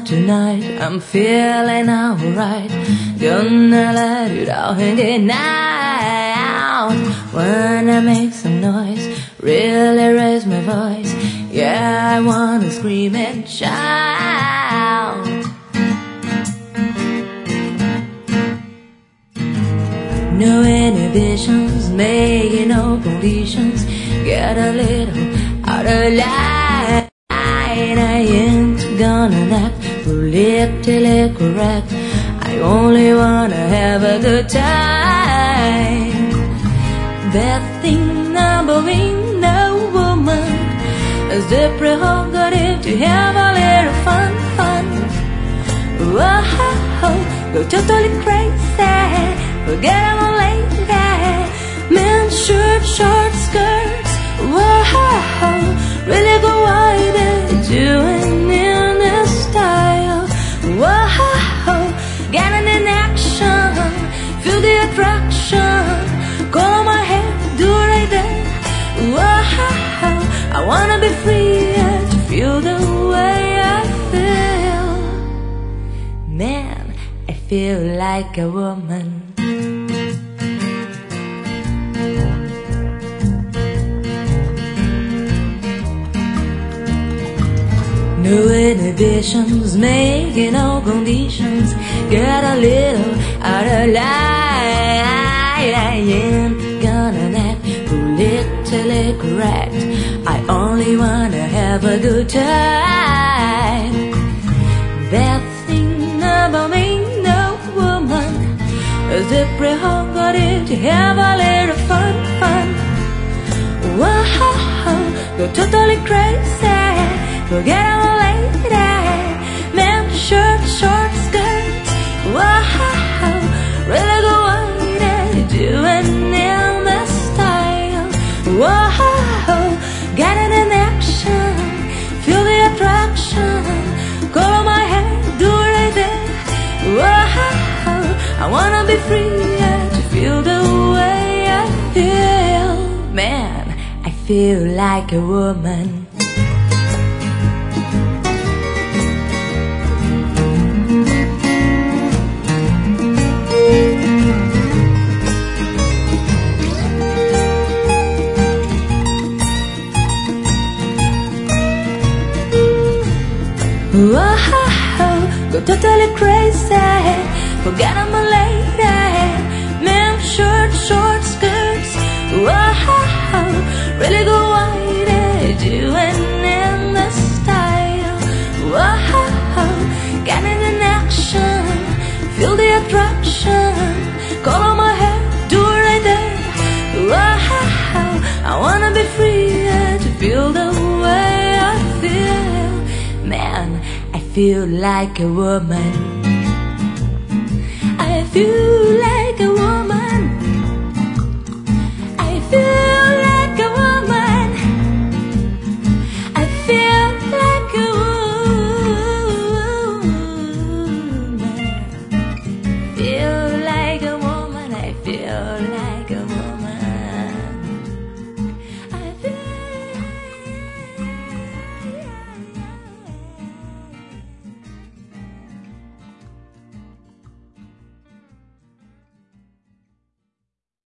tonight. I'm feeling alright. Gonna let it all hang out. Wanna make some noise, really raise my voice. Yeah, I wanna scream and shout. No inhibitions, making no conditions. Get a little out of line. I ain't gonna act politically correct. I only wanna have a good time. Bad thing about being a woman is the prerogative to have a little fun. Whoa, go totally crazy. Forget I'm a lady. Men, short skirts. Whoa, really go wide. Doing in this style. Whoa, getting in action. Feel the attraction. Color my hair, do right there. Whoa, I wanna be free to feel the way I feel. Man, I feel like a woman. No inhibitions, making no conditions. Get a little out of line. I ain't gonna act politically correct. I only wanna have a good time. That thing about me, no woman, is the prerogative to have a little fun. Whoa, go totally crazy. Forget I'm a lady. Men, short skirts. Whoa, really go wide. Doing in the style. Whoa, getting in action. Feel the attraction. Color my hair, do right there. Whoa, I wanna be free to feel the way I feel. Man, I feel like a woman. Whoa, go totally crazy. Forget I'm a lady. Men, short skirts. Whoa, really go wide. Doing in the style. Whoa, getting in action. Feel the attraction. Color my hair, do right there. Whoa, I wanna be free to feel the way I feel. Man, I feel like a woman. I feel like